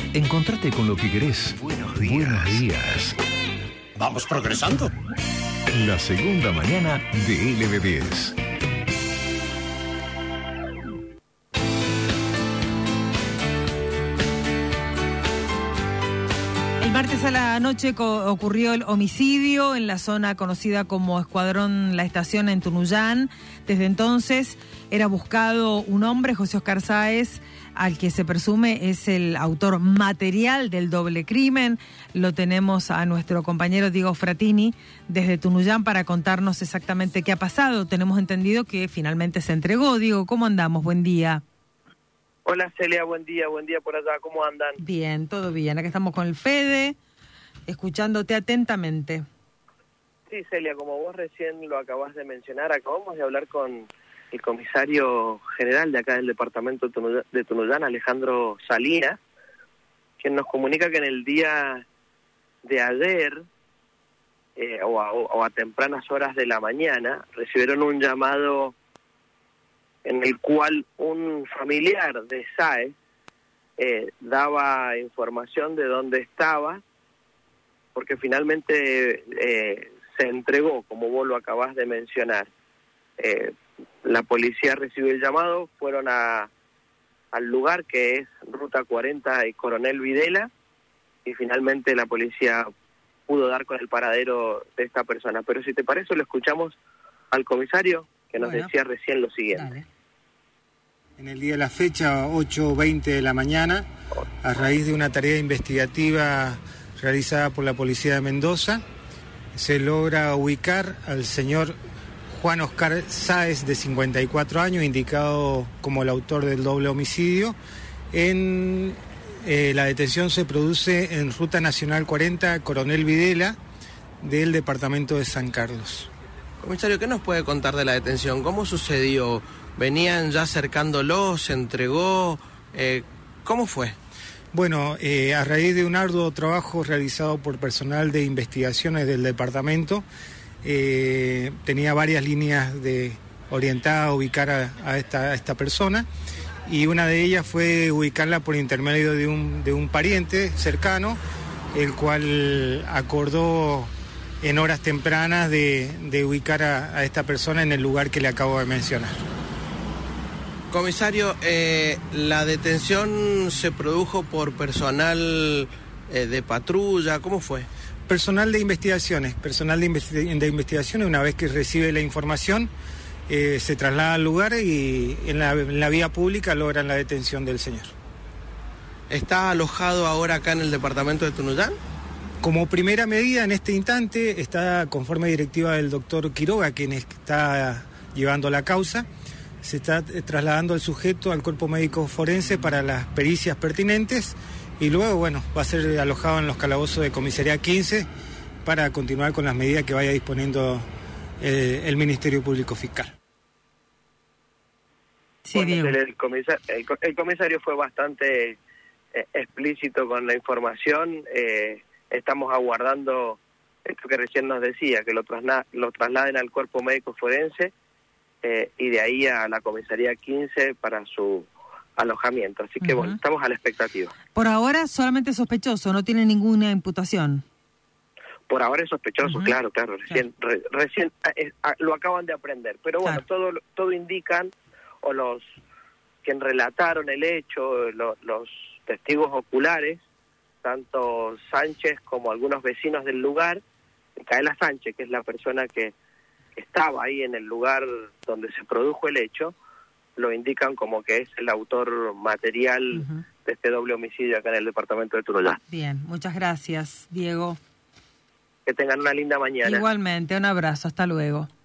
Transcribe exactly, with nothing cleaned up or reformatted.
Encontrate con lo que querés. Buenos días. Buenos días. Vamos progresando. La segunda mañana de L B diez. El martes a la noche co- ocurrió el homicidio en la zona conocida como Escuadrón La Estación en Tunuyán. Desde entonces era buscado un hombre, José Oscar Sáez, al que se presume es el autor material del doble crimen. Lo tenemos a nuestro compañero Diego Fratini desde Tunuyán para contarnos exactamente qué ha pasado. Tenemos entendido que finalmente se entregó. Diego, ¿cómo andamos? Buen día. Hola Celia, buen día, buen día por allá, ¿cómo andan? Bien, todo bien. Acá estamos con el Fede, escuchándote atentamente. Sí, Celia, como vos recién lo acabás de mencionar, acabamos de hablar con el comisario general de acá del departamento de Tunuyán, de Tunuyán, Alejandro Salinas, quien nos comunica que en el día de ayer, eh, o, a, o a tempranas horas de la mañana, recibieron un llamado en el cual un familiar de Sáez eh, daba información de dónde estaba, porque finalmente eh, se entregó, como vos lo acabás de mencionar. Eh, la policía recibió el llamado, fueron a al lugar que es Ruta cuarenta y Coronel Videla, y finalmente la policía pudo dar con el paradero de esta persona. Pero si te parece, lo escuchamos al comisario, que nos Bueno. decía recién lo siguiente. Dale. En el día de la fecha, ocho veinte de la mañana, a raíz de una tarea investigativa realizada por la Policía de Mendoza, se logra ubicar al señor Juan Oscar Sáez, de cincuenta y cuatro años, indicado como el autor del doble homicidio. En, eh, la detención se produce en Ruta Nacional cuarenta, Coronel Videla, del departamento de San Carlos. Comisario, ¿qué nos puede contar de la detención? ¿Cómo sucedió? ¿Venían ya acercándolo? ¿Se entregó? Eh, ¿Cómo fue? Bueno, eh, a raíz de un arduo trabajo realizado por personal de investigaciones del departamento, eh, tenía varias líneas de orientadas a ubicar a, a, esta, a esta persona, y una de ellas fue ubicarla por intermedio de un, de un pariente cercano, el cual acordó en horas tempranas de, de ubicar a, a esta persona en el lugar que le acabo de mencionar. Comisario, eh, la detención se produjo por personal eh, de patrulla, ¿cómo fue? Personal de investigaciones, personal de, investi- de investigaciones, una vez que recibe la información, eh, se traslada al lugar y en la, en la vía pública logran la detención del señor. ¿Está alojado ahora acá en el departamento de Tunuyán? Como primera medida en este instante está conforme directiva del doctor Quiroga, quien está llevando la causa. Se está trasladando el sujeto al cuerpo médico forense para las pericias pertinentes y luego, bueno, va a ser alojado en los calabozos de comisaría quince para continuar con las medidas que vaya disponiendo eh, el Ministerio Público Fiscal. Sí, Bueno, Diego. el, comisario, el, el comisario fue bastante eh, explícito con la información. Eh, estamos aguardando esto que recién nos decía, que lo, trasla- lo trasladen al cuerpo médico forense eh, y de ahí a la comisaría quince para su alojamiento. Así que, uh-huh. bueno, estamos a la expectativa. Por ahora solamente sospechoso, no tiene ninguna imputación. Por ahora es sospechoso, uh-huh. claro, claro, recién, claro. Re, recién eh, eh, lo acaban de aprender. Pero bueno, claro. todo, todo indican, o los quien relataron el hecho, lo, los testigos oculares, tanto Sánchez como algunos vecinos del lugar, Micaela Sánchez, que es la persona que estaba ahí en el lugar donde se produjo el hecho, lo indican como que es el autor material uh-huh. de este doble homicidio acá en el departamento de Tunuyán. Bien, muchas gracias, Diego. Que tengan una linda mañana. Igualmente, un abrazo, hasta luego.